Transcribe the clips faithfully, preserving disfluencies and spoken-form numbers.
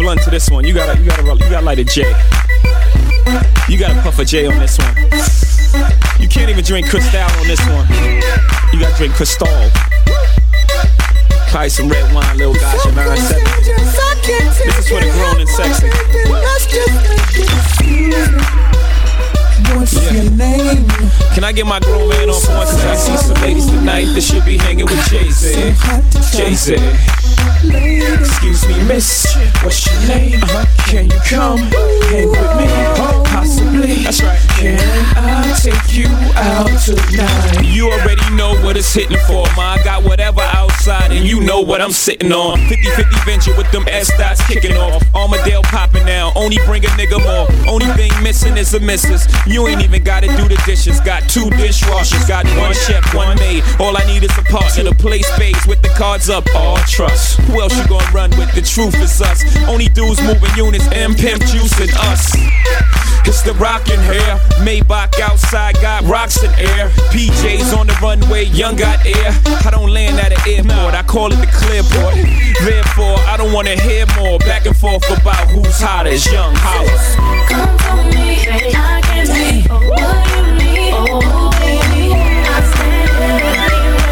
blunt to this one. You gotta, you gotta, you gotta light a J. You gotta puff a J on this one. You can't even drink Cristal on this one. You gotta drink Cristal. Probably some red wine, little guys, your nine seven. This is for the grown and sexy. What's your name? Can I get my grown man on for one second? I see some ladies tonight that should be hanging with Jay-Z. Jay-Z. Excuse me, miss, what's your name? Uh-huh. Can you come hang with me? Possibly. That's right. Can I take you out tonight? You already know what it's hitting for, ma. I got whatever outside and you know what I'm sitting on. fifty-fifty venture with them S-dots kicking off. Armadale popping now, only bring a nigga more. Only thing missing is a missus. You ain't even gotta do the dishes. Got two dishwashers, got one chef, one maid. All I need is a partner to play spades with the cards up. All trust. Who else you gonna run with? The truth is us. Only dudes moving units, M Pimp Juice and us. It's the rockin' hair. Maybach outside got rocks in air. P Js on the runway, young got air. I don't land at an airport, I call it the clearport. Therefore, I don't wanna hear more back and forth about who's hot as young holla. Come for me, I can be what you need. Oh, baby, I stand here.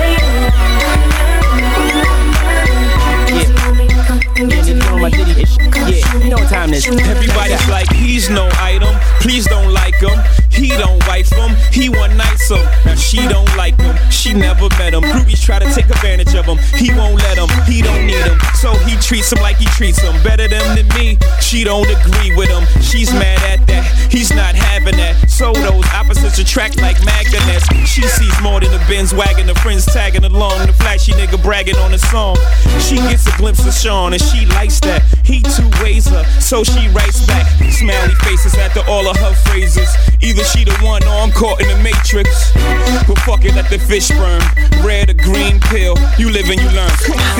Yeah, you know what time it is. Everybody's like, he's no item. Please don't like him. He don't wife him. He one nights him. Now she don't like him. She never met him. Groupies try to take advantage of him. He won't let him. He don't need him. So he treats him like he treats him. Better them than me. She don't agree with him. She's mad at that. He's not having that. So those opposites attract like magnets. She sees more than a Benz wagon. The friends tagging along. The flashy nigga bragging on the song. She gets a glimpse of Sean and she likes that. He two ways her, so she writes back. Smiley faces after all of her phrases. Either she the one or I'm caught in the matrix. But fuck it, let the fish burn. Red or green pill, you live and you learn.